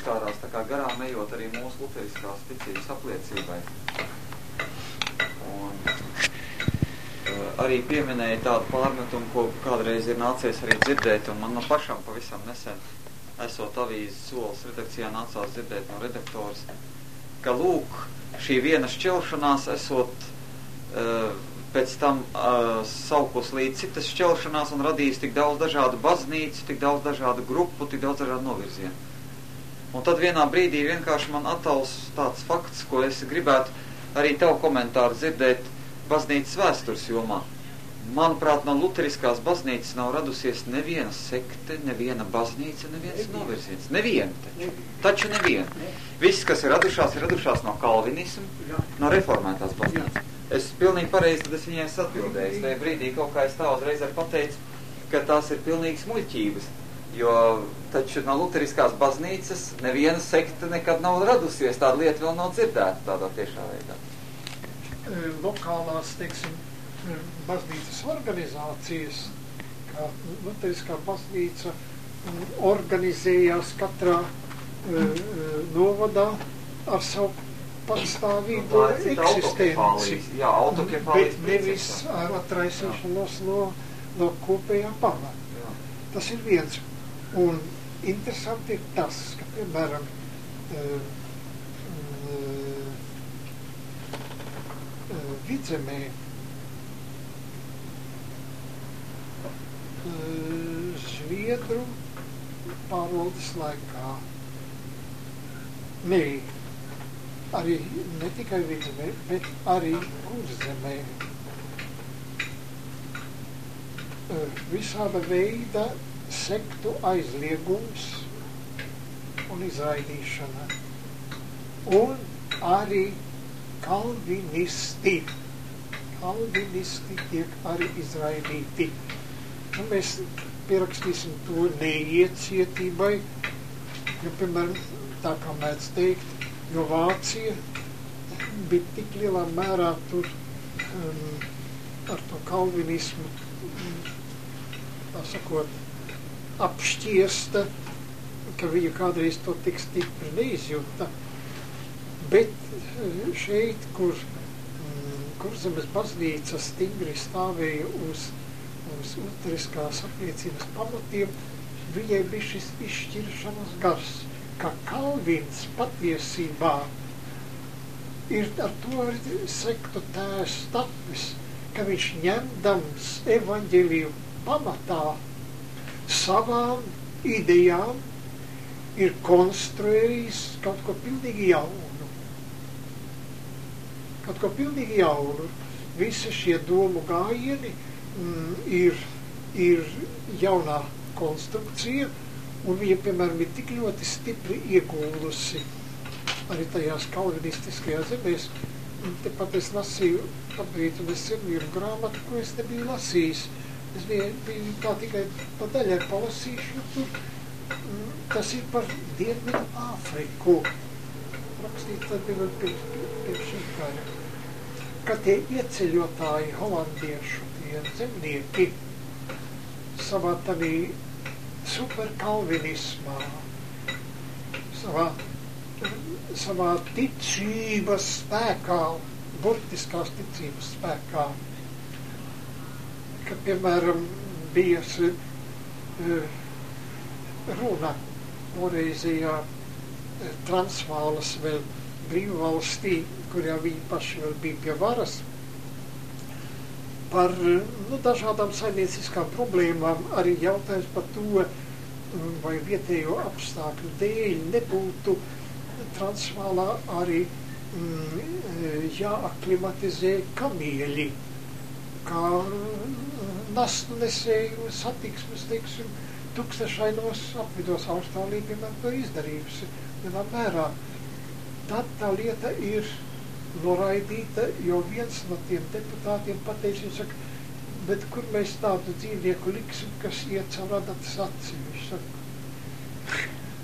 pieskārās tā kā garām ejot arī mūsu luteriskās ticības apliecībai. Un arī pieminēja tādu pārmetumu, ko kādreiz ir nācies arī dzirdēt, un man pašam pavisam nesen, esot avīzes Solis redakcijā, nācās dzirdēt no redaktors, ka lūk, šī viena šķelšanās esot pēc tam saukus līdz citas šķelšanās un radījis tik daudz dažādu baznīcu, tik daudz dažādu grupu, tik daudz dažādu novirzienu. Un tad vienā brīdī vienkārši man attals tāds fakts, ko es gribētu arī tev komentāru dzirdēt baznīcas vēstures jomā. Manuprāt, no luteriskās baznīcas nav radusies neviena sekte, neviena baznīca, neviens novirziens. Neviena taču neviena. Viss, kas ir radušās no kalvinismu, no reformētās baznīcas. Es pilnīgi pareizi, tad es viņai atbildēju. Tajā brīdī kaut kā es tā uzreiz arī pateicu, ka tās ir pilnīgas muļķības, jo taču no luteriskās baznīcas neviena sekta nekad nav radusies, tāda lieta vēl nav dzirdēta tādā tiešā veidā. Lokālās, teiksim, baznīcas organizācijas, kā luteriskā baznīca organizējās katrā novadā ar savu patstāvīgu eksistenci, bet nevis ar atraisīšanos no kopējā pamata. Tas ir viens. Un interesanti ir tas, ka, piemēram, Vidzemē Zviedru pārvaldes laikā arī ne tikai Vidzemē, bet arī Kurzemē visāda veida sektu aizliegums un izraidīšana. Un arī kalvinisti tiek arī izraidīti. Un mēs pierakstīsim to neiecietībai, jo, piemēram, tā kā mēdz teikt, jo Vācija bija tik lielā mērā tur ar to kalvinismu, tā sakot, apšķiesta, ka viņa kādreiz to tik stipri neizjūta. Bet šeit, kur Kurzemes baznīca stingri stāvēja uz luteriskās apliecības pamatiem, viņai bija šis izšķiršanas gars, ka Kalvins patiesībā ir ar to arī sektu tēvs tapis, ka viņš ņemdams evaņģeliju pamatā savām idejām ir konstruējis kaut ko pilnīgi jaunu. Visi šie domu gājieni ir jaunā konstrukcija, un viņa, piemēram, ir tik ļoti stipri iegūlusi arī tajās kalvinistiskajās zemēs. Tepat es lasīju, pabrīt, un es ir grāmatu, ko es nebiju lasījis. Es biju tā tikai pa daļai palasīšu tur. Tas ir par Dienvidu Āfriku. Rakstīt tad bija pirms šī kāja. Ka tie ieceļotāji holandiešu, tie zemnieki, savā tādī superkalvinismā, savā ticības spēkā, burtiskās ticības spēkā, ka, piemēram, bija runa toreizajā Transvālas vēl brīvvalstī, kurā viņi paši vēl bija pie varas, par dažādām saimnieciskām problēmām, arī jautājums par to, vai vietējo apstākļu dēļ nebūtu Transvālā arī jāaklimatizē kamieļi, kā nastu nesēju satiksmes, teiksim, tūkstošainos apvidos. Austrālija, piemēram, to izdarījusi vienā mērā. Tad tā lieta ir noraidīta, jo viens no tiem deputātiem pateica, viņš saka, bet kur mēs tādu dzīvnieku liksim, kas iet caur adatas acīm? Viņš saka,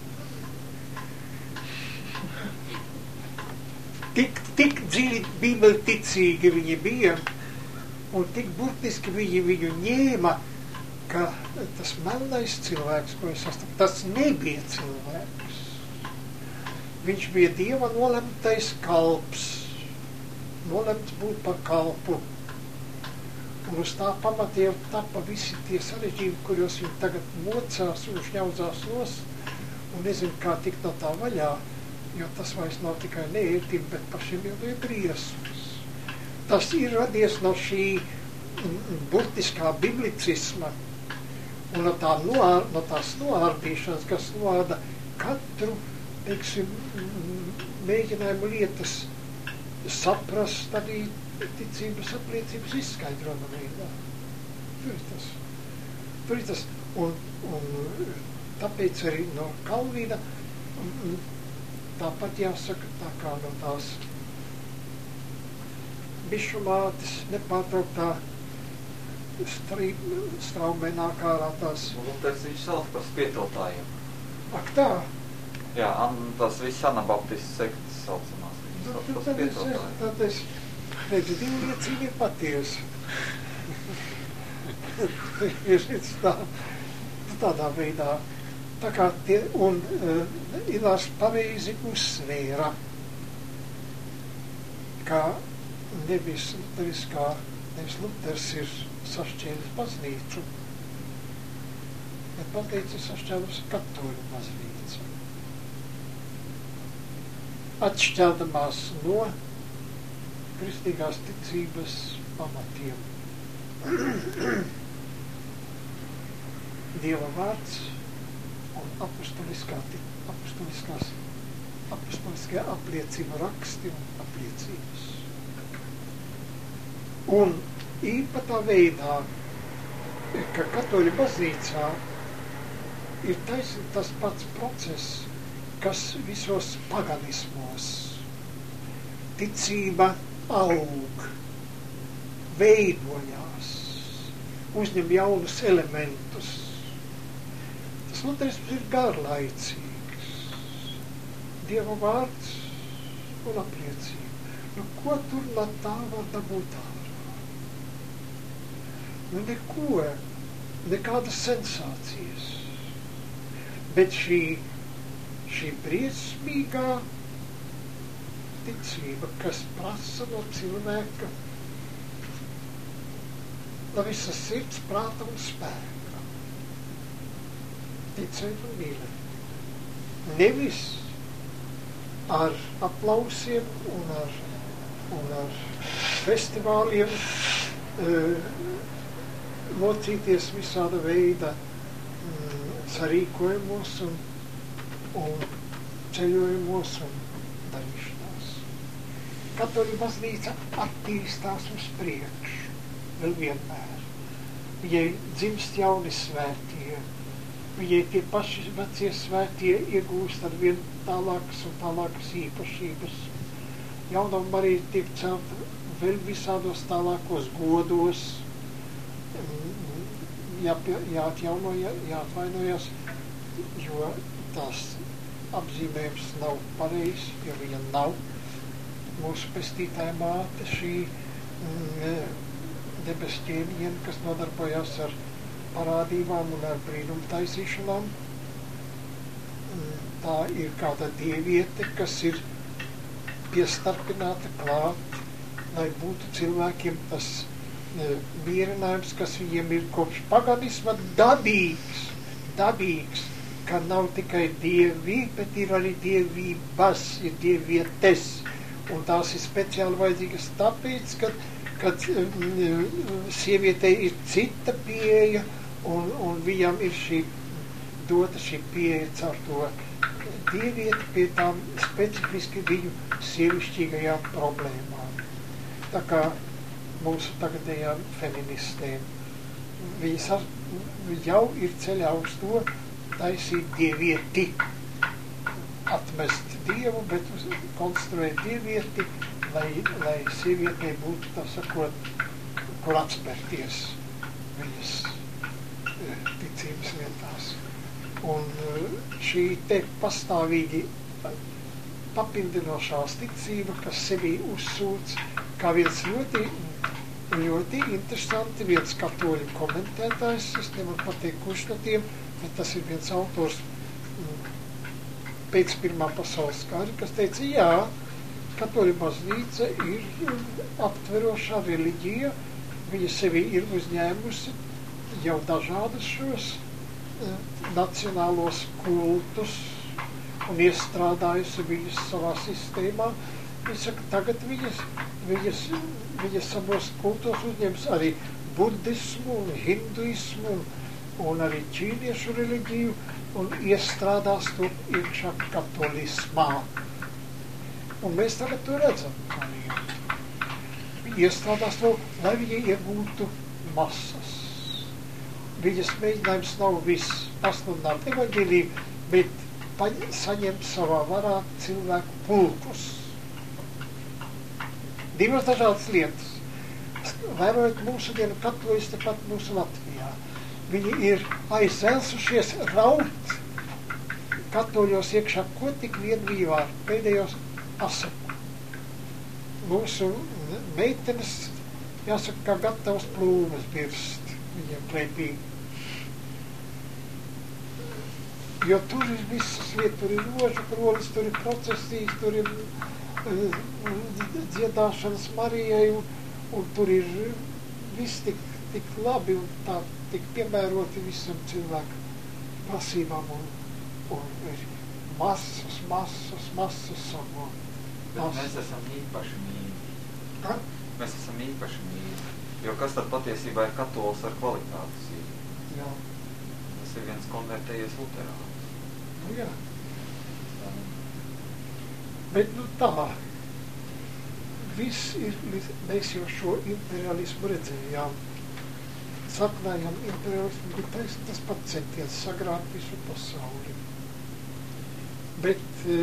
tik dziļi bībelticīgi viņi bija, un tik burtiski viņi viņu ņēma, ka tas melnais cilvēks, ko es sastapu, tas nebija cilvēks. viņš bija Dieva nolemtais kalps, nolemts būt par kalpu. Un uz tā pamata jau tapa visi tie sarežģījumi, kuros viņi tagad mocās un šņaudzās nost, un nezinu, kā tikt no tā vaļā, jo tas vairs nav tikai neērtība, bet pašiem jau ir briesmas. Tas ir radies no šī burtiskā biblicisma un no tās noārdīšanas, kas noārda katru, teiksim, mēģinājumu lietas saprast arī ticības apliecības izskaidrojuma veidā. Tur ir tas. Un tāpēc arī no Kalvina tāpat jāsaka, tā kā no tās bišumātes nepārtrauktā straumēnā kārā tās. Luters viņš sauc par spietotājiem. Ak tā? Jā, tas viss anabaptistu sektas saucamās. Tad es redzu, divu liecību ir patiesa. Tādā veidā. Tā kā Ilārs pareizi uzsvēra, ka nevis Luters ir sašķēlis baznīcu, bet baznīca ir sašķēlis katoļu baznīcu. Atšķēdamās no kristīgās ticības pamatiem. Dieva vārds un apostoliskie apliecību raksti un apliecības. Un īpatā veidā, ka katoļu baznīcā ir taisnība tas pats process, kas visos paganismos. Ticība aug, veidojās, uzņem jaunus elementus. Tas luterisms ir garlaicīgs. Dieva vārds un apliecība. Nu, ko tur no tā var dabūt ārā? Nu, neko, nekādas sensācijas. Bet šī briesmīgā ticība, kas prasa no cilvēka no visas sirds, prāta un spēka. Ticēt un mīlēt. Nevis ar aplausiem un ar festivāliem mocīties visāda veida sarīkojumos un ceļojumos un darīšanās. Katoļu baznīca attīstās uz priekšu, vēl vienmēr. Viņai dzimst jauni svētie, viņai tie paši vecie svētie iegūst ar vien tālākas un tālākas īpašības. Jaunā Marija tiek celta vēl visādos tālākos godos, jāatvainojas, jo tās apzīmējums nav pareizs, jo viņa nav mūsu pestītāja māte, šī debesķēniena, kas nodarbojās ar parādībām un ar brīnumu taisīšanām. Tā ir kāda dieviete, kas ir piestarpināta klāt, lai būtu cilvēkiem tas mierinājums, kas viņiem ir kopš paganisma dabīgs, ka nav tikai dievi, bet ir arī dievības, ir dievietes. Un tās ir speciāli vajadzīgas tāpēc, kad sievietei ir cita pieeja un viņam ir dota šī pieeja caur to dievieti pie tām specifiski viņu sievišķīgajām problēmām. Tā kā mūsu tagadējām feministēm. Viņas jau ir ceļā uz to taisīt dievieti, atmest dievu, bet konstruēt dievieti, lai sievietei būtu, tā sakot, kur atspērties viņas ticības lietās. Un šī te pastāvīgi papildinošās ticība, kas sevī uzsūc, kā viens ļoti interesanti, viens katoļu komentētājs, es nevaru pateikt, kurš no tiem, bet tas ir viens autors, pēc Pirmā pasaules kara, kas teica, jā, katoļu baznīca ir aptverošā reliģija, viņa sevi ir uzņēmusi jau dažādus šos nacionālos kultus un iestrādājusi viņus savā sistēmā. Viņa saka, tagad viņas savos kultos uzņems arī budismu un hinduismu un arī ķīniešu reliģiju un iestrādās to iekšā katolismā. Un mēs tagad to redzam. Viņi iestrādās to, lai viņi iegūtu masas. Viņas mēģinājums nav viss pasludināt evaņģēliju, bet saņemt savā varā cilvēku pulkus. Divas dažādas lietas. Vērojot mūsu dienu katoļus tepat mūsu Latvijā. Viņi ir aizvelsušies raut katoļos iekšā, ko tik vien bija var pēdējos asaku. Mūsu meitenes, jāsaka, kā gatavas plūmes birst viņiem klēpī. Jo tur ir visas lietas, tur ir rožu krolis, tur ir procesijas, tur ir dziedāšanas Marijai, un tur ir viss tik labi un tā tik piemēroti visam cilvēku prasībām, un ir masas savu. Bet mēs esam īpaši mīļi. Ka? Mēs esam īpaši mīļi. Jo kas tad patiesībā ir katolis ar kvalitātes īri? Jā. Tas ir viens konvertējies luterāns. Nu jā. Bet tā, viss ir, mēs jau šo imperialismu redzējām. Saknājām imperialismu, bet tas pat centies sagrāt visu pasauli. Bet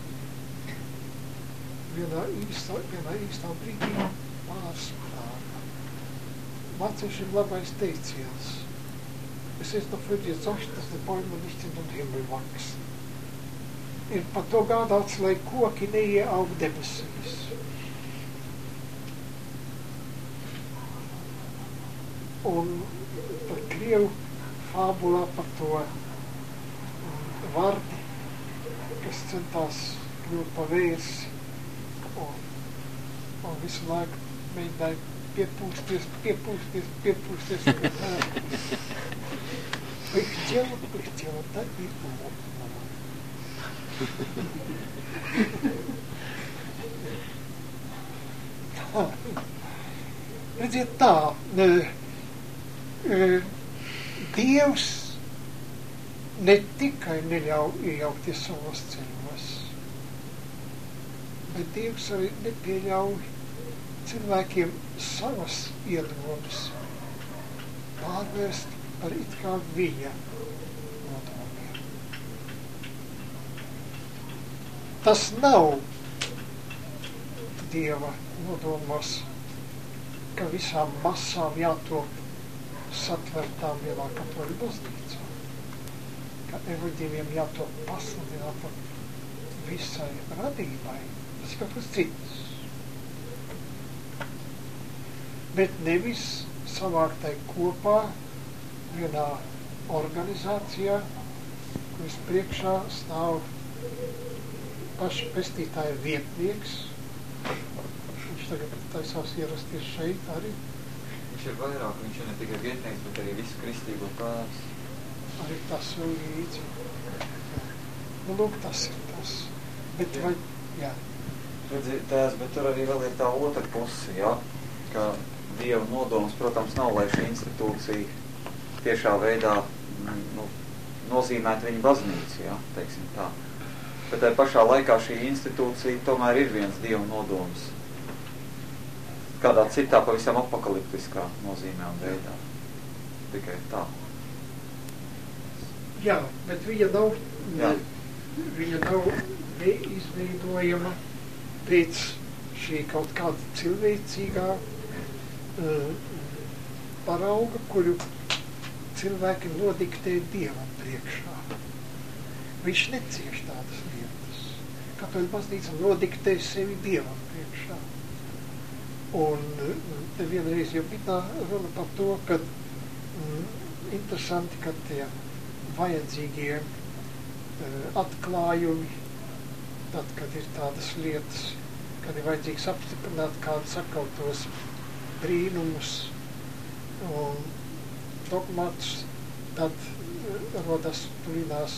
vienā īstā brīdī pārsprāga. Vāciešiem labais teiciens. Es ist dafür gesorgt, dass die Bäume nicht in den Himmel wachsen. Ir par to gādāts, lai koki neieaug debesīs. Un par Krievu fābulā par to vardi, kas centās kļūt pa vērsi un visu laiku mēģināja piepūsties. Пыхтела, так и умолкнула. Redziet tā, Dievs ne tikai neļauj iejaukties savos ceļos, bet Dievs arī nepieļauj cilvēkiem savas iedomas pārvērst par it kā viņa nodomiem. Tas nav Dieva nodomos, ka visām masām jātop satvertām vienā katoļu baznīcā, ka evaņģēlijiem jātop pasludinātam visai radībai. Tas ir kaut kas cits. Bet nevis savāktai kopā vienā organizācijā, kuras priekšā stāv pašpestītāja vietnieks. Viņš tagad taisās ierasties šeit arī. Viņš ir vairāk, viņš ir ne tikai vietnieks, bet arī visu kristīgo tēvs. Arī tas vēl līdzi. Nu, lūk, tas ir tas. Bet vai, jā. Redziet, tēvs, bet tur arī vēl ir tā otra puse, jā, ka Dieva nodoms, protams, nav, lai šī institūcija tiešā veidā nozīmētu viņu baznīcu, jā, teiksim tā. Bet tai pašā laikā šī institūcija tomēr ir viens Dieva nodoms. Kādā citā pavisam apokaliptiskā nozīmē un veidā. Tikai tā. Jā, bet viņa nav neizveidojama pēc šī kaut kāda cilvēcīgā parauga, kuru cilvēki nodiktē Dievam priekšā. Viņš necieš tādas lietas. Katoļu baznīca nodiktē sevi Dievam priekšā. Un te vienreiz jau bija runa par to, ka interesanti, ka tie vajadzīgie atklājumi tad, kad ir tādas lietas, kad ir vajadzīgs apstiprināt kādus atkārtos brīnumus un dogmatus, tad rodas tuvinās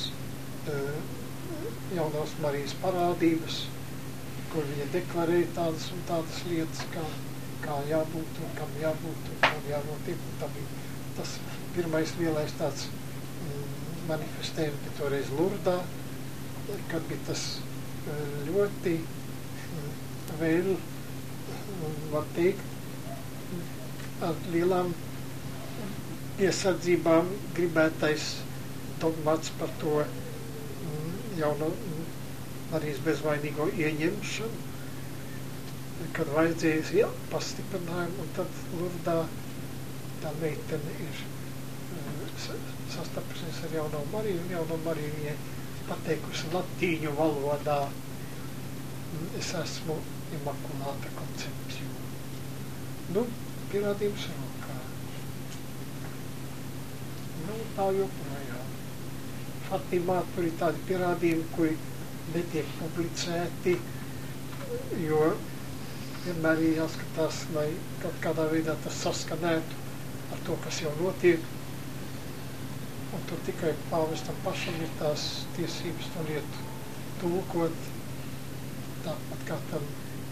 Jaunās Marijas parādības, kur viņa deklarē tādas un tādas lietas, kā jābūt un kam jābūt un kam jānotiek. Tā bija tas pirmais lielais tāds manifestējums, bet toreiz Lurdā, kad bija tas ļoti vēl, var teikt, ar lielām piesardzībām gribētais dogmats par to Jauno Marijas bezvainīgo ieņemšanu, kad vajadzēja pastiprinājumu, un tad Lurdā tā meitene ir sastapusies ar Jauno Mariju, un Jauno Mariju viņai pateikusi latīņu valodā: es esmu Immaculāta Concepción. Nu, pierādījums rokā. Nu, tā joprojām. Fatimā tur ir tādi pierādījumi, kuri netiek publicēti, jo vienmēr ir jāskatās, lai kaut kādā veidā tas saskanētu ar to, kas jau notiek. Un tur tikai pāvestam pašam ir tās tiesības to lietu tulkot, tāpat kā tam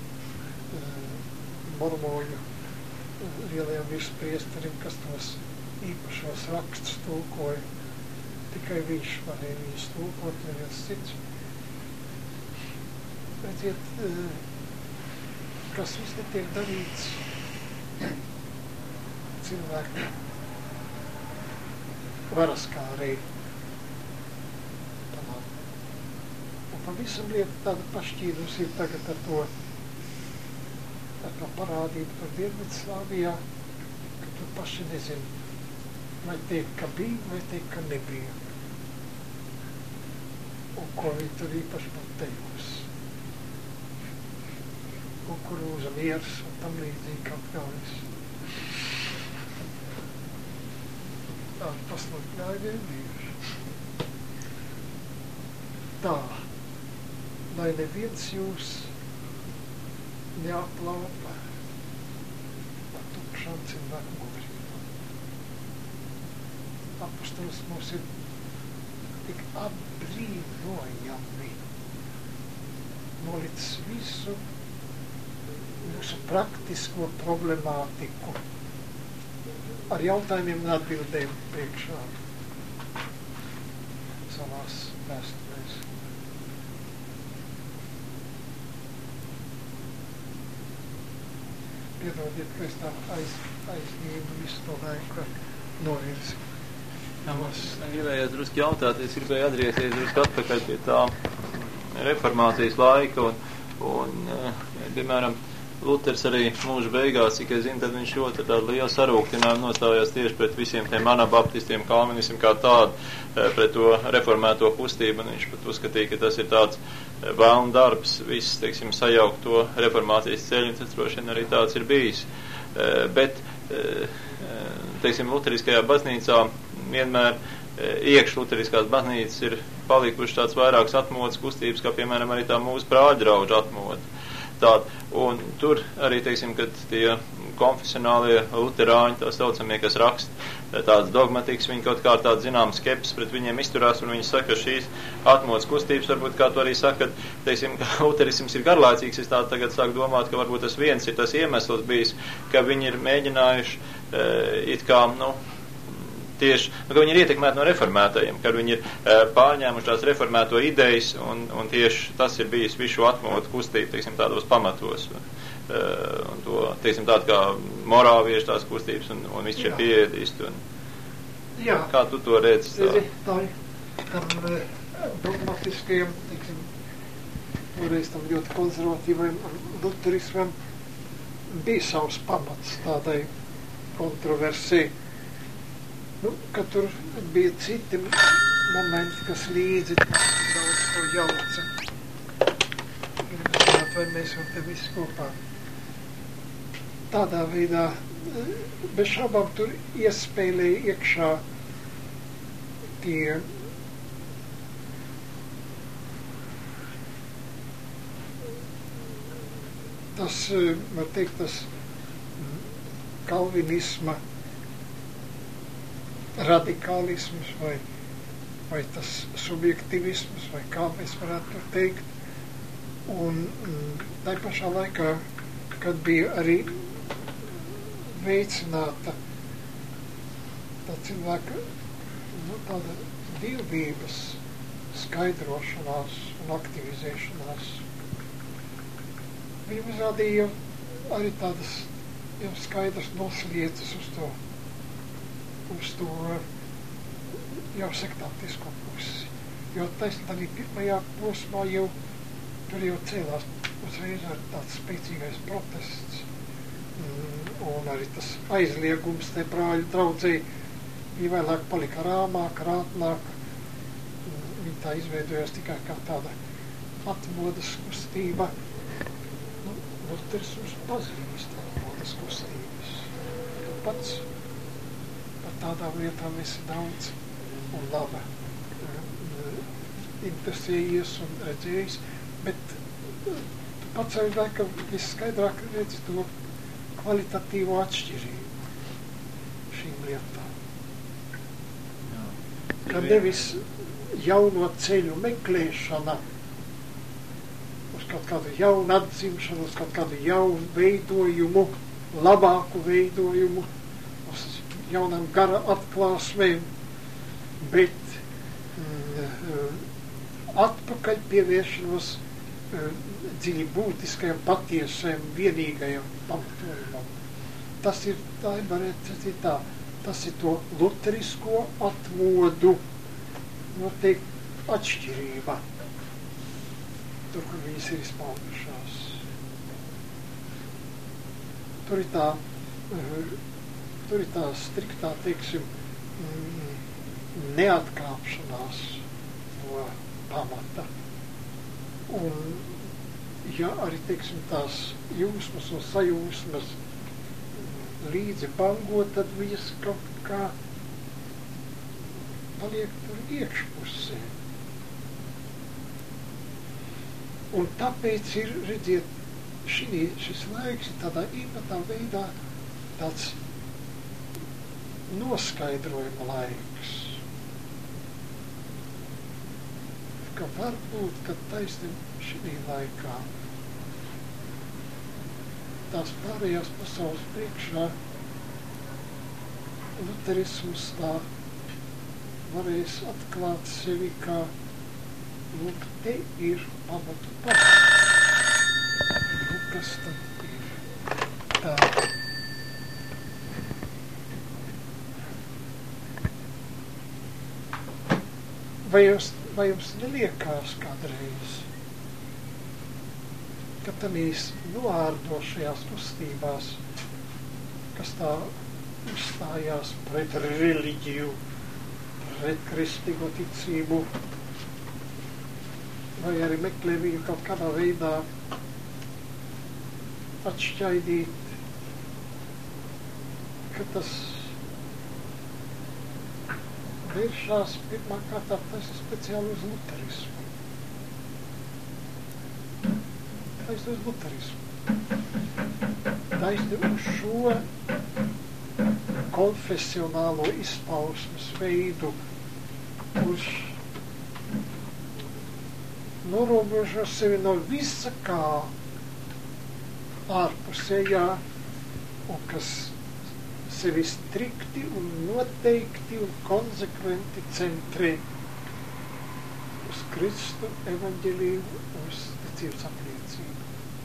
mormoņu lielajam virspriesterim, kas tos īpašos rakstus tulkoja. Tikai viņš varēja viņus tulkot, neviens cits. Redziet, kas viss netiek darīts cilvēku varas kārī. Un pavisam lieta tāda pašķīdums ir tagad ar to parādību par Dienvidslāvijā, ka tu paši nezini, vai teikt, ka bija, vai teikt, ka nebija. Un ko viņi tur īpaši pat teikusi. Un kur uz miers un tam līdzīgi kaut kā viss. Tāda pasludināja vienīši. Tā, lai neviens jūs neaplaupa par tukšām cilvēku gudrībām. Apostols mums ir tik apbrīnojami nolicis visu mūsu praktisko problemātiku ar jautājumiem un atbildēm priekšā savās vēsturēs. Piedodiet, ka es tā aizņēmu visu to laiku novirzi. Es gribēju drusku jautāt, es gribēju atgriezties drusku atpakaļ pie tā reformācijas laika un piemēram, Luters arī mūža beigās, cik es zinu, tad viņš ļoti tādu lielu sarūktinājumu nostājās tieši pret visiem tiem anabaptistiem, kalvinisiem kā tādu, pret to reformēto kustību, un viņš pat uzskatīja, ka tas ir tāds vēlna darbs, viss, teiksim, sajaukt to reformācijas ceļu, un tas droši vien arī tāds ir bijis. Bet, teiksim, luteriskajā baznīcā vienmēr iekš luteriskās baznīcas ir palikuši tāds vairākas atmodas kustības, kā piemēram arī tā mūsu brāļdraudžu atmoda. Tāda. Un tur arī, teiksim, kad tie konfesionālie luterāņi, tā saucamie, kas raksta tāds dogmatikas, viņi kaut kā tāda zināma skepsis pret viņiem izturās, un viņi saka, ka šīs atmodas kustības, varbūt kā tu arī saka, teiksim, ka luterisms ir garlaicīgs, es tā tagad sāku domāt, ka varbūt tas viens ir tas iemesls bijis, ka viņi ir mēģinājuši it kā, tieši, ka viņi ir ietekmēti no reformētajiem, kad viņi ir pārņēmuši tās reformēto idejas, un tieši tas ir bijis visu atmodu kustību, teiksim, tādos pamatos. Un to, teiksim, tādu kā morāviešu tās kustības un viss šie pieēdisti. Jā. Kā tu to redzi? Tam dogmatiskajam, teiksim, toreiz tam ļoti konservatīvajam luterismam bija savs pamats tādai kontroversii. Ka tur bija citi momenti, kas līdzi daudz ko jauca. Vai mēs varam te visi kopā. Tādā veidā, bez šaubām tur iespēlēja iekšā tie tas, var teikt, tas kalvinisma radikālisms vai tas subjektivisms, vai kā mēs varētu teikt. Un tai pašā laikā, kad bija arī veicināta tā cilvēka tāda dievības skaidrošanās un aktivizēšanās, viņam izrādīja arī tādas jau skaidras nosliecas uz to jau sektantisko pusi. Jo taisnīgi pirmajā posmā jau tur jau cēlās uzreiz ar tāds spēcīgais protests. Un arī tas aizliegums te brāļu draudzei bija vēlāk palika rāmāk, rātnāk. Viņa tā izveidojās tikai kā tāda atmodas kustība. Luterisms pazīst atmodas kustības. Tu pats par tādām lietām esi daudz un laba interesējies un redzējis, bet tu pats arī ka viskaidrāk redzi to kvalitatīvo atšķirību šīm lietām. Ka nevis jauno ceļu meklēšana uz kaut kādu jaunu atzimšanu, uz kaut kādu jaunu veidojumu, labāku veidojumu, uz jaunām gara atklāsmēm, bet atpakaļ pievēršanos dziļi būtiskajam, patiesajam, vienīgajam pamatojumam. Tas ir, tā varētu teikt tā, tas ir to luterisko atmodu, noteikti atšķirība, tur, kur viņas ir izpaudušās. Tur ir tā striktā, teiksim, neatkāpšanās no pamata. Un, ja arī, teiksim, tās jūsmas un sajūsmas līdzi bango, tad viņas kaut kā paliek tur iekšpusē. Un tāpēc ir, redziet, šis laiks ir tādā īpatā veidā tāds noskaidrojuma laiks. Ka varbūt, kad taisnība šī laikā tās pārējās pasaules priekšā luterisms tā varēs atklāt sevi kā, lūk, te ir pamatu pamats. Nu, kas tad ir? Tā. Vai jums neliekās kādreiz, ka tādīs noārdošajās kustībās, kas tā uzstājās pret reliģiju, pret kristīgo ticību, vai arī meklē viņu kaut kādā veidā atšķaidīt, ka tas vēršās pirmā kārtā taisa speciāli uz luterismu. Taisa uz luterismu. Taisa uz šo konfesionālo izpausmes veidu, kurš norobežo sevi no visa kā ārpusējā un kas sevi strikti un noteikti un konsekventi centrē uz Kristu evaņģeliju, uz ticības apliecību.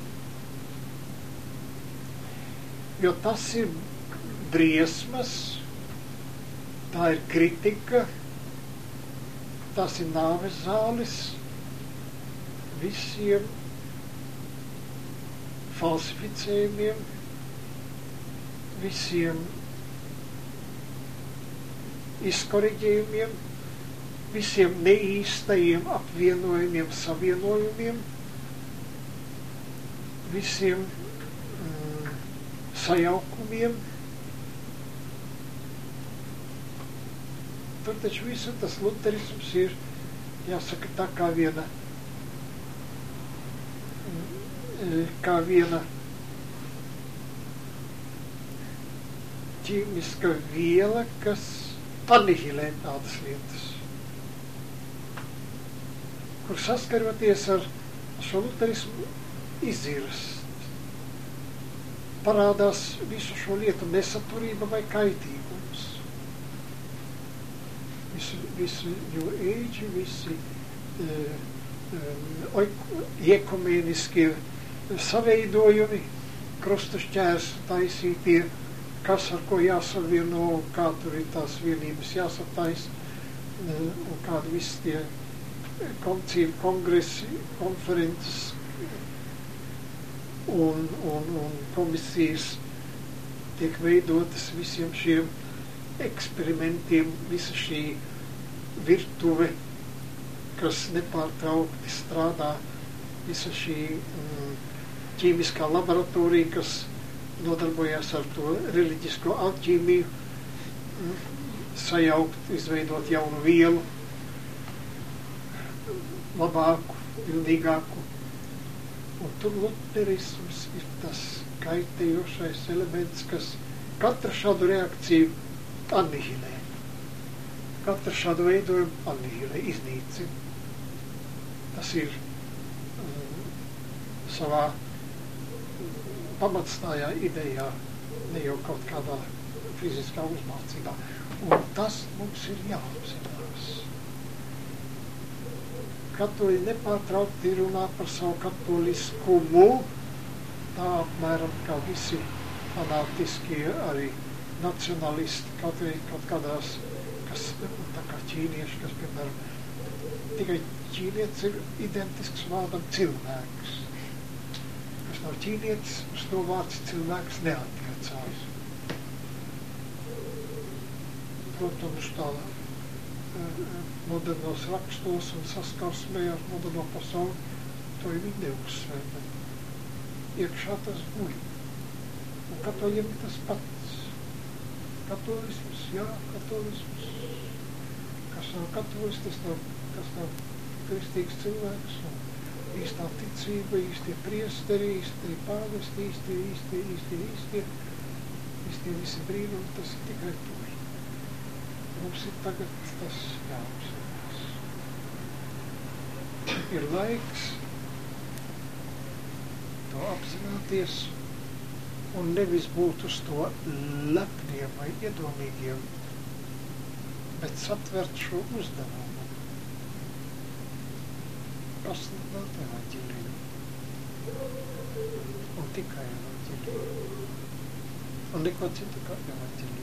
Jo tas ir briesmas, tā ir kritika, tas ir nāves zāles visiem falsificējumiem, visiem izkoriģējumiem, visiem neīstajiem apvienojumiem, savienojumiem, visiem sajaukumiem. Tur taču visu tas luterisms ir, jāsaka, tā kā viena ķīmiska viela, kas anihilē tādas lietas. Kur saskaroties ar šo luterismu izziras, parādās visu šo lietu nesaturība vai kaitīgums. Visi New Age, visi iekumēniskie saveidojumi, krustašķērs taisītie, kas ar ko jāsavieno, kā tur ir tās vienības jāsatais, un kādi visi tie koncīli, kongresi, konferences un komisijas tiek veidotas visiem šiem eksperimentiem, visa šī virtuve, kas nepārtraukti strādā, visa šī ķīmiskā laboratorija, kas nodarbojās ar to reliģisko alķīmiju, sajaukt, izveidot jaunu vielu, labāku, pilnīgāku. Un tur luterisms ir tas kaitējošais elements, kas katru šādu reakciju annihilē. Katru šādu veidojumu annihilē, iznīcina. Tas ir savā pamatstājā idejā, ne jau kaut kādā fiziskā uzmācībā. Un tas mums ir jāapzinās. Katoļi nepārtraukti runā par savu katoliskumu, tā apmēram kā visi fanātiskie arī nacionalisti, kaut kādās, kas tā kā ķīnieši, kas, piemēram, tikai ķīnietis ir identisks vārdam cilvēks. Kas nav ķīnietis, uz to vārds cilvēks neattiecās. Protams, tā modernos rakstos un saskarsmē ar moderno pasauli, to ir viņi neuzsver, bet iekšā tas guļ. Un katoļiem ir tas pats. Katolisms, jā, katolisms. Kas nav katolis, tas nav kristīgs cilvēks, un īstā ticība, īstie priesteri, īstie pāvesti, īstie visi brīnumi, tas ir tikai to. Mums ir tagad tas jāapzinās. Ir laiks to apzināties un nevis būt uz to lepniem vai iedomīgiem, bet satvert šo uzdevumu. Pasludināt evaņģēliju. Un tikai evaņģēliju. Un neko citu kā evaņģēliju.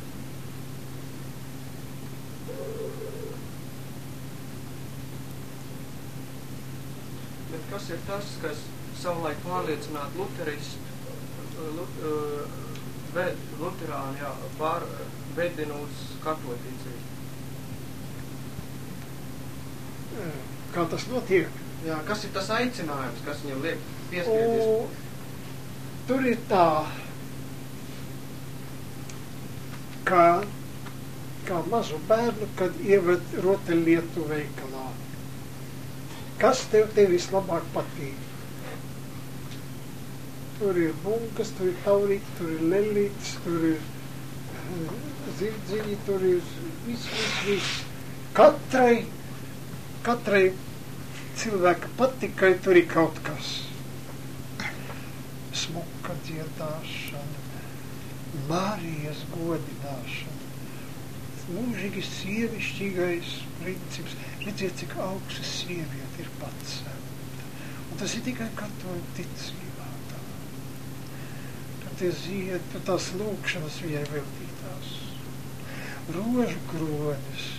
Bet kas ir tas, kas savulaik pārliecināt luterāni, vedina uz katoļticību? Kā tas notiek? Jā, kas ir tas aicinājums, kas viņam liek piespieties? Tur ir tā, kā mazu bērnu, kad ieved rotaļlietu veikalā. Kas tev vislabāk patīk? Tur ir bunkas, tur ir taurīti, tur ir lelītes, tur ir zirdziņi, tur ir viss. Katrai cilvēka patikai tur ir kaut kas. Smuka dziedāšana, Marijas godināšana, mūžīgi sievišķīgais princips. Redziet, cik augsta sieviete ir pacēta. Un tas ir tikai katoļu ticībā. Tad tie zied, tad tās lūkšanas viņai veltītās. Rožu kronis.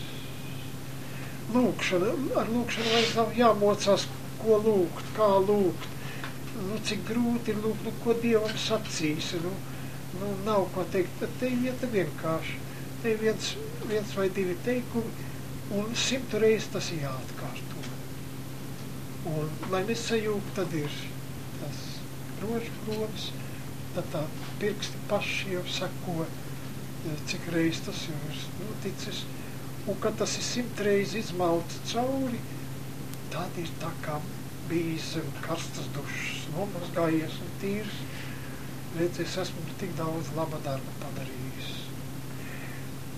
Ar lūkšanu vairs nav jāmocās, ko lūgt, kā lūgt. Cik grūti ir lūgt, ko Dievam sacīs. Nav ko teikt, tad te ieta vienkārši. Te viens vai divi teikumi, un 100 reizes tas ir jāatkārto. Un, lai nesajūg, tad ir tas rožu kronis, tad tā pirksti paši jau sako, cik reizes tas jau ir noticis. Un, kad tas ir 100 reizes izmalts cauri, tad ir tā kā bijis karstas dušas, nomazgājies un tīrs. Redz, es esmu tik daudz laba darba padarījis.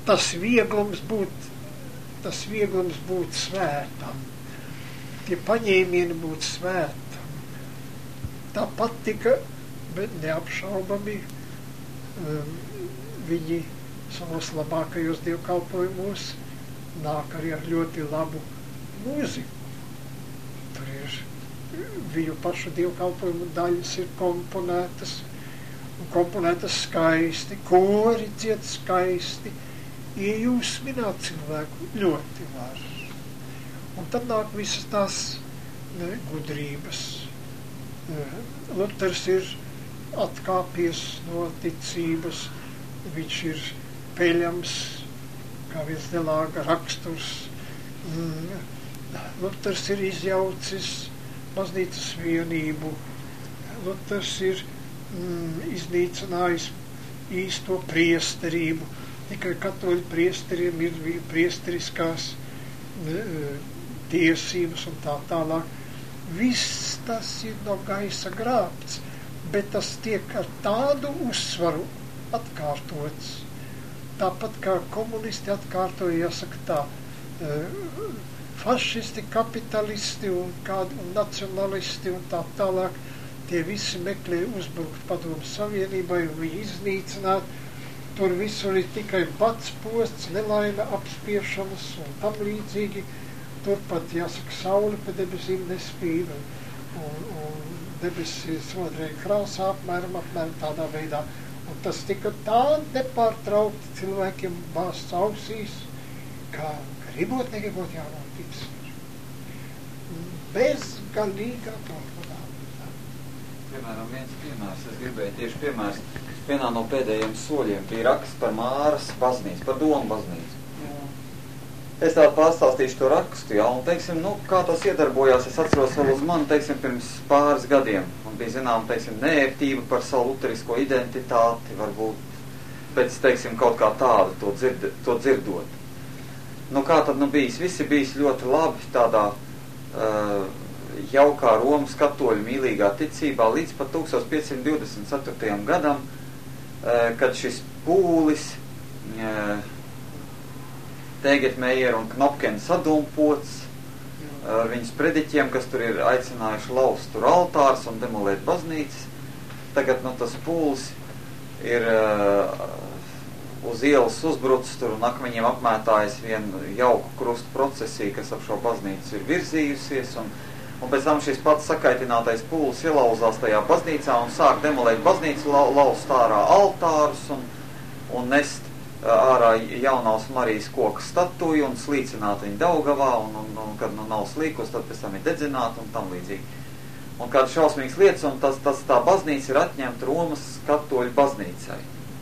tas vieglums būt svētam, tie paņēmieni būt svētam, tā patika, bet neapšaubami viņi savos labākajos dievkalpojumos nāk arī ar ļoti labu mūziku. Tur ir viņu pašu dievkalpojumu daļas ir komponētas skaisti, kori dzied skaisti, iejūsmināt cilvēku ļoti var. Un tad nāk visas tās gudrības. Luters ir atkāpies no ticības, viņš ir peļams, kā viens nelāga raksturs. Luters ir izjaucis baznīcas vienību. Luters ir iznīcinājis īsto priesterību. Tikai katoļu priesteriem ir priesteriskās tiesības un tā tālāk. Viss tas ir no gaisa grābts, bet tas tiek ar tādu uzsvaru atkārtots. Tāpat kā komunisti atkārtoja, jāsaka tā, fašisti, kapitalisti un nacionalisti un tā tālāk, tie visi meklē uzbrukt Padomu Savienībai un viņu iznīcināt. Tur visur ir tikai bats, posts, nelaime, apspiešanas un tam līdzīgi. Turpat, jāsaka, saule pa debesīm nespīd un debesis otrajā krāsā apmēram tādā veidā. Un tas tika tā nepārtraukti cilvēkiem bāsts ausīs, kā gribot, negribot jānotiks. Bezgalīgā propaganda. Piemēram, viens piemērs, es gribēju tieši piemērs, vienā no pēdējiem soļiem bija raksts par Māras baznīcu, par Domu baznīcu. Es tādu pārstāstīšu to rakstu, un, teiksim, kā tas iedarbojās, es atceros vēl uz mani, teiksim, pirms pāris gadiem. Man bija, zinām, teiksim, neērtība par savu luterisko identitāti, varbūt pēc, teiksim, kaut kā tādu to dzirdot. Kā tad bijis? Visi bijis ļoti labi tādā jaukā Romas katoļu mīlīgā ticībā līdz pat 1524. gadam, kad šis pūlis Tegetmeijer un Knopken sadumpots ar viņas prediķiem, kas tur ir aicinājuši laust tur altārus un demolēt baznīcas. Tagad tas pūlis ir uz ielas uzbrucis tur un akmeņiem apmētājis vienu jauku krustu procesiju, kas ap šo baznīcu ir virzījusies. Un pēc tam šis pats sakaitinātais pūlis ielauzās tajā baznīcā un sāk demolēt baznīcu, laust ārā altārus un nest ārā jaunās Marijas koka statuju un slīcināt viņu Daugavā, un kad nav slīkus, tad pēc tam ir dedzināta un tam līdzīgi. Un kāda šausmīgas lietas, un tā baznīca ir atņemta Romas katoļu baznīcai.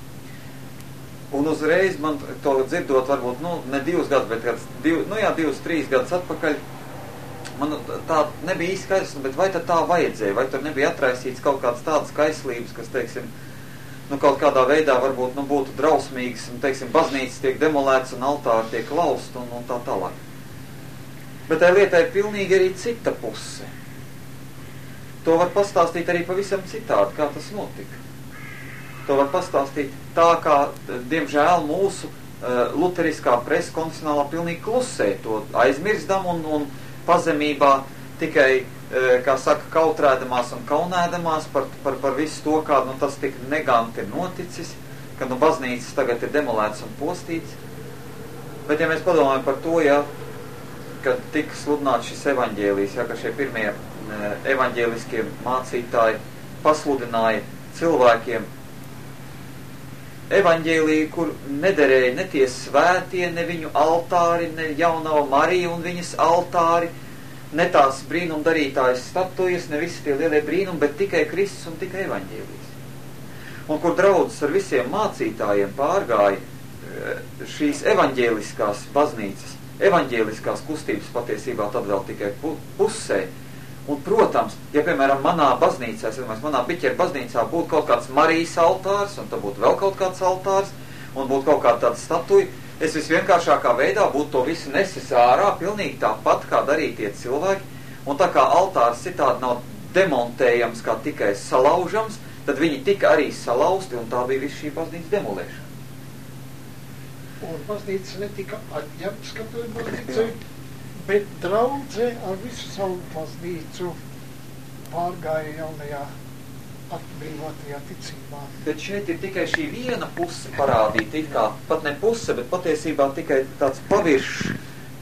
Un uzreiz man to dzirdot, varbūt, ne 2 gadus, bet 2-3 gadus atpakaļ, man tā nebija īsti skaidrs, bet vai tad tā vajadzēja, vai tur nebija atraisīts kaut kādas tādas kaislības, kas, teiksim, kaut kādā veidā varbūt būtu drausmīgas, un, teiksim, baznīcas tiek demolētas un altāri tiek laust un tā tālāk. Bet tā lietā ir pilnīgi arī cita puse. To var pastāstīt arī pavisam citādi, kā tas notika. To var pastāstīt tā, kā, diemžēl, mūsu luteriskā presa konfesionālā pilnīgi klusē, to aizmirstam un pazemībā tikai kā saka, kautrēdamās un kaunēdamās par visu to, kā tas tik neganti ir noticis, ka baznīcas tagad ir demolēts un postīts. Bet, ja mēs padomājam par to, kad tika sludināts šis evaņģēlijs, ka šie pirmie evaņģēliskie mācītāji pasludināja cilvēkiem evaņģēliju, kur nederēja ne tie svētie, ne viņu altāri, ne jaunā Marija un viņas altāri, ne tās brīnumdarītājas statujas, ne visi tie lielie brīnumi, bet tikai Kristus un tikai evaņģēlijs. Un kur draudzes ar visiem mācītājiem pārgāja šīs evaņģēliskās baznīcas, evaņģēliskās kustības patiesībā tad vēl tikai pusē. Un, protams, ja, piemēram, manā baznīcā, manā biķeru baznīcā būtu kaut kāds Marijas altārs, un tad būtu vēl kaut kāds altārs, un būtu kaut kāda tāda statuja, es visvienkāršākā veidā būtu to visu nesis ārā, pilnīgi tāpat, kā darīja tie cilvēki, un tā kā altārs citādi nav demontējams, kā tikai salaužams, tad viņi tika arī salauzti, un tā bija visu šī baznīcas demolēšana. Un baznīca netika atņemts katoļu baznīcai, bet draudze ar visu savu baznīcu pārgāja jaunajā atbrīvotajā ticībā. Bet šeit ir tikai šī viena puse parādīta, it kā pat ne puse, bet patiesībā tikai tāds paviršs,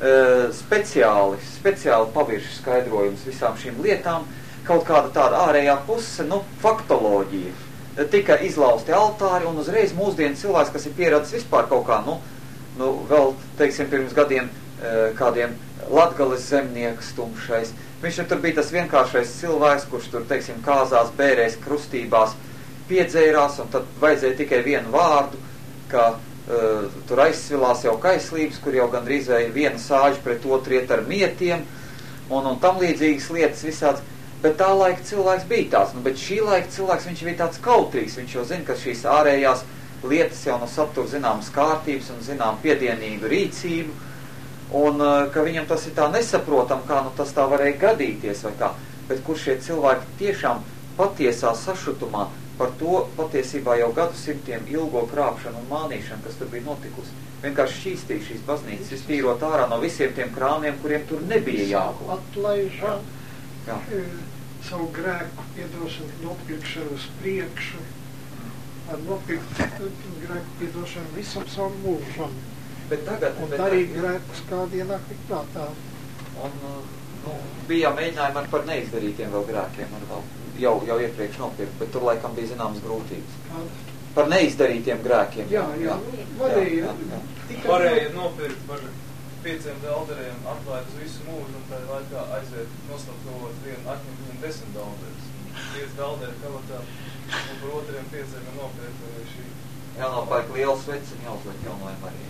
speciāli paviršs skaidrojums visām šīm lietām, kaut kāda tāda ārējā puse, faktoloģija. Tika izlausti altāri, un uzreiz mūsdienu cilvēks, kas ir pieredzis vispār kaut kā, vēl, teiksim, pirms gadiem kādiem Latgales zemnieks tumšais. Viņš tur bija tas vienkāršais cilvēks, kurš tur, teiksim, kāzās, bērēs, krustībās, piedzērās, un tad vajadzēja tikai vienu vārdu, ka tur aizsvilās jau kaislības, kur jau gandrīz viena sāģa pret otru iet ar mietiem, un tam līdzīgas lietas visāds. Bet tā laika cilvēks bija tāds, bet šī laika cilvēks, viņš bija tāds kautrīgs, viņš jau zina, ka šīs ārējās lietas jau satur zināmas kārtības un zinām piedienīgu rīcību, un ka viņam tas ir tā nesaprotam, kā tas tā varēja gadīties vai kā, bet kur šie cilvēki tiešām patiesā sašutumā par to patiesībā jau gadsimtiem ilgo krāpšanu un mānīšanu, kas tur bija notikusi. Vienkārši šķīstīja šīs baznīcas, iztīrot ārā no visiem tiem krāmiem, kuriem tur nebija jābūt. Atlaižam savu grēku piedošanu, nopirkšanu uz priekšu, ar nopirkt grēku piedošanu visam savam mūžam. Bet tagad, un darīt grēkus kādi ienāk tik prātā. Un bija mēģinājumi par neizdarītiem vēl grēkiem, jau iepriekš nopirkt, bet tur laikam bija zināmas grūtības. Kāda? Par neizdarītiem grēkiem. Jā. Varēja nopirkt par 5 dollariem, atklāt uz visu mūžu, un tādā laikā aiziet noslaptovot vienu, atņemt viņam 10 dollarus. 5 dollari kabatā, un par otriem 5 nopirkt arī šī. Jānopērk liels veci un jāuzliek jaunojam arī.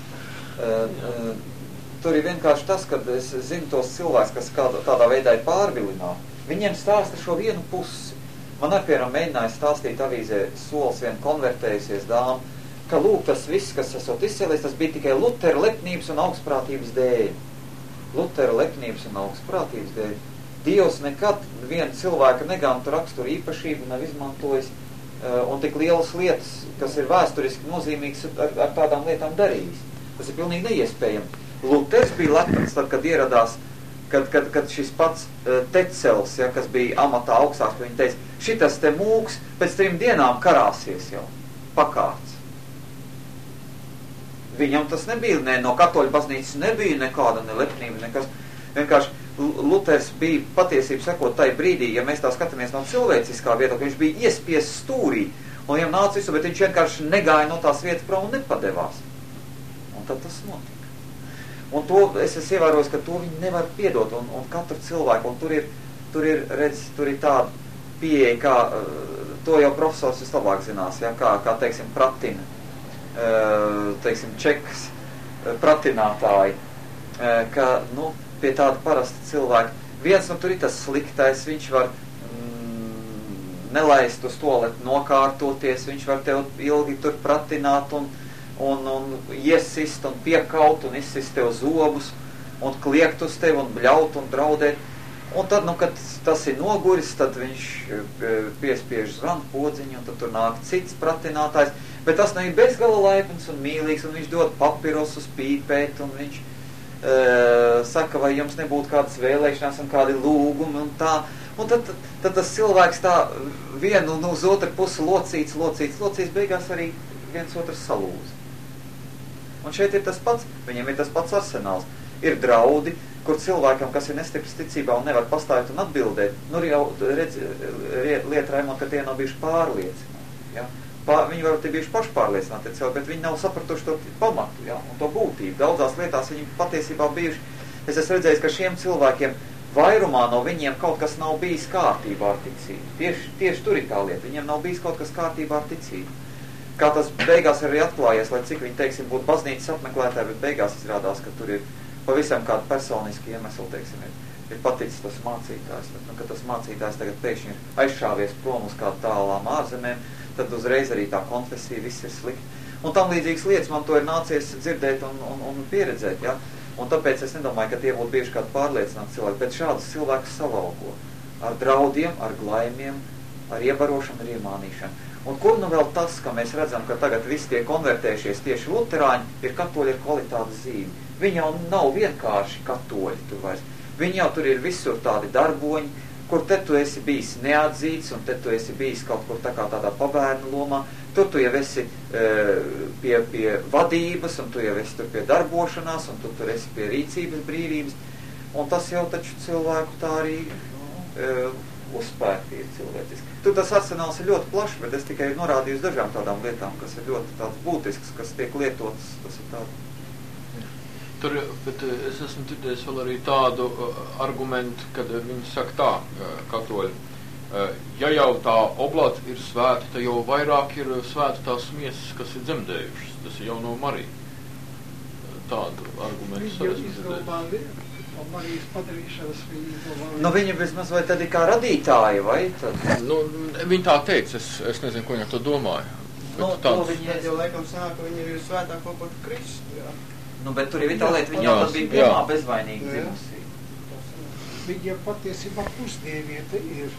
Tur ir vienkārši tas, kad es zinu tos cilvēks, kas tādā veidā ir pārvilināti. Viņiem stāsta šo vienu pusi. Man ar piemēram mēģināja stāstīt avīzē Solis vien konvertējusies dāma, ka lūk, tas viss, kas esot izcēlies, tas bija tikai Lutera lepnības un augstprātības dēļ. Lutera lepnības un augstprātības dēļ. Dievs nekad vienu cilvēka negantu raksturu īpašību nav izmantojis un tik lielas lietas, kas ir vēsturiski nozīmīgas ar tādām lietām darījis. Tas ir pilnīgi neiespējami. Luters bija lepns tad, kad ieradās, kad šis pats Tecels, kas bija amatā augstāks, viņi teica, šitas te mūks pēc 3 dienām karāsies jau, pakārts. Viņam tas nebija, no katoļu baznīcas nebija nekāda nelepnība, nekas. Vienkārši Luters bija patiesību sakot tai brīdī, ja mēs tā skatāmies no cilvēciskā viedokļa, viņš bija iespies stūrī, un viņam nāca visu, bet viņš vienkārši negāja no tās vietas prom un nepadevās. Un tad tas notika. Un to es esmu ievērojis, ka to viņi nevar piedot, un katru cilvēku, un tur ir tāda pieeja, kā, to jau profesors vislabāk zinās, kā teiksim, pratina, teiksim, čekas pratinātāji, ka, pie tāda parasta cilvēka, viens, tur ir tas sliktais, viņš var nelaist uz toaletu nokārtoties, viņš var tev ilgi tur pratināt un iesist un piekaut un izsist tev zobus un kliegt uz tevi un bļaut un draudēt. Un tad, kad tas ir noguris, tad viņš piespiež zvanu podziņu un tad tur nāk cits pratinātājs. Bet tas nav bezgala laipns un mīlīgs un viņš dod papirosus pīpēt un viņš saka, vai jums nebūtu kādas vēlēšanās un kādi lūgumi un tā. Un tad tas cilvēks tā vienu uz otru pusi locīts, beigās arī viens otrs salūza. Un šeit ir tas pats, viņiem ir tas pats arsenāls. Ir draudi, kur cilvēkam, kas ir nestiprs ticībā un nevar pastāvēt un atbildēt, jau redz, lieta Raimond, ka tie nav bijuši pārliecināti. Ja? Viņi varbūt ir bijuši pašpārliecināti, bet viņi nav sapratuši to pamatu, un to būtību. Daudzās lietās viņi patiesībā bijuši. Es esmu redzējis, ka šiem cilvēkiem vairumā no viņiem kaut kas nav bijis kārtībā ar ticību. Tieši tur ir tā lieta. Viņiem nav bijis kaut kas kārtībā ar ticību. Kā tas beigās arī atklājies, lai cik viņi, teiksim, būtu baznīcas apmeklētāji, bet beigās izrādās, ka tur ir pavisam kāda personiski iemesli, teiksim, ir paticis tas mācītājs. Bet, kad tas mācītājs tagad pēkšņi ir aizšāvies prom uz kādu tālām ārzemēm, tad uzreiz arī tā konfesija, viss ir slikti. Un tam līdzīgas lietas man to ir nācies dzirdēt un pieredzēt, ja? Un tāpēc es nedomāju, ka tie būtu bijuši kādi pārliecināti cilvēki, bet šādus cilvēkus savalko ar draudiem, ar glaimiem, ar iebarošanu, ar iemānīšanu. Un kur nu vēl tas, ka mēs redzam, ka tagad visi tie konvertējušies tieši luterāņi, ir katoļi ar kvalitātes zīmi. Viņi jau nav vienkārši katoļi tur vairs. Viņi jau tur ir visur tādi darboņi, kur te tu esi bijis neatzīts, un te tu esi bijis kaut kur tā kā tādā pabērnu lomā. Tur tu jau esi pie vadības, un tu jau esi tur pie darbošanās, un tu tur esi pie rīcības brīvības. Un tas jau taču cilvēku tā arī uzspērti ir cilvēciski. Tur tas arsenāls ir ļoti plašs, bet es tikai norādīju uz dažām tādām lietām, kas ir ļoti tāds būtisks, kas tiek lietotas. Tas ir tāda. Tur, bet es esmu dzirdējis vēl arī tādu argumentu, kad viņi saka tā, katoļi, ja jau tā oblāta ir svēta, tad jau vairāk ir svēta tās miesas, kas ir dzemdējušas. Tas ir jau no Marija. Tādu argumentu esmu dzirdējis. Marijas padarīšanas viņi izdomāja. Nu, viņi vismaz vai tad ir kā radītāji, vai tad? Nu, viņi tā teica, es nezinu, ko viņi to domāja. Nu, to viņi... Tad jau laikam sanāk, ka viņi ir svētāk kaut par Kristu, jā. Nu, bet tur ir tā lieta, viņi jau tad bija pirmā bezvainīgi dzimusī. Viņi jau patiesībā pusdieviete ir.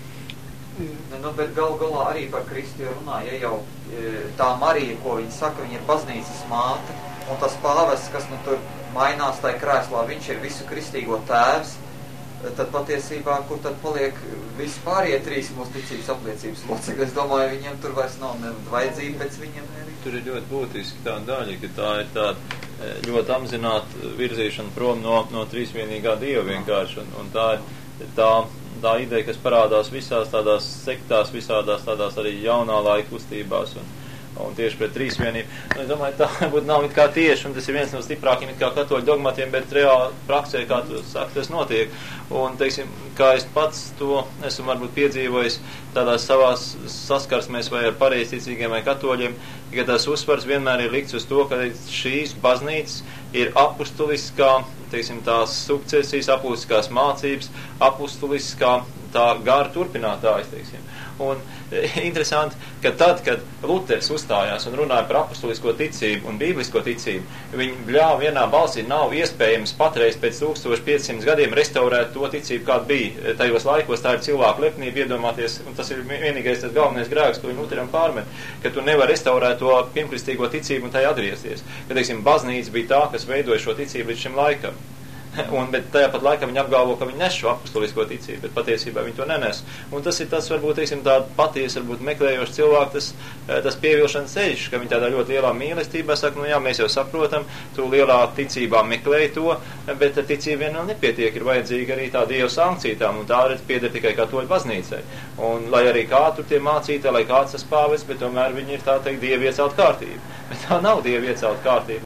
Nu, bet galā arī par Kristu runā, ja jau tā Marija, ko viņi saka, viņa ir baznīcas māte, un tas pāvests, kas nu tur mainās tajā krēslā, viņš ir visu kristīgo tēvs, tad patiesībā, kur tad paliek visi pārējie trīs mūsu ticības apliecības locekļi. Es domāju, viņiem tur vairs nav vajadzība pēc viņiem. Tur ir ļoti būtiski tā daļa, ka tā ir tāda ļoti apzināta virzīšana prom no trīsvienīgā Dieva vienkārši, un tā ir tā ideja, kas parādās visās tādās sektās, visādās tādās arī jaunā laika kustībās, un tieši pret trīsvienību. Es domāju, tā varbūt nav it kā tieši, un tas ir viens no stiprākiem it kā katoļu dogmatiem, bet reāli praksē, kā tu saki, tas notiek. Un, teiksim, kā es pats to esmu varbūt piedzīvojis tādās savās saskarsmēs vai ar pareizticīgiem vai katoļiem, ka tas uzsvars vienmēr ir likts uz to, ka šīs baznīcas ir apustuliskā, teiksim, tās sukcesijas, apustuliskās mācības, apustuliskā tā gara turpinātājs, teiksim. Un interesanti, ka tad, kad Luters uzstājās un runāja par apustulisko ticību un bīblisko ticību, viņi bļāva vienā balsī, nav iespējams patreiz pēc 1500 gadiem restaurēt to ticību, kāda bija tajos laikos. Tā ir cilvēku lepnība iedomāties, un tas ir vienīgais tas galvenais grēks, ko viņi Luteram pārmet, ka tu nevar restaurēt to pirmkristīgo ticību un tai atgriezties. Ka, teiksim, baznīca bija tā, kas veidoja šo ticību līdz šim laikam. Bet tajā pat laikā viņi apgalvo, ka viņi nes šo apustulisko ticību, bet patiesībā viņi to nenes. Un tas ir tas, varbūt, teiksim, tāda patiesa, varbūt meklējoši cilvēku, tas pievilšanas ceļš, ka viņi tādā ļoti lielā mīlestībā saka, nu jā, mēs jau saprotam, tu lielā ticībā meklēji to, bet ticība vien vēl nepietiek, ir vajadzīga arī tā Dieva sankcītām, un tā redz pieder tikai katoļu baznīcai. Un lai arī kā tur tie mācītāji, lai kāds tas pāvests, bet tomēr viņi ir tā teikt Dieva iecelt kārtība. Bet tā nav Dieva iecelt kārtība.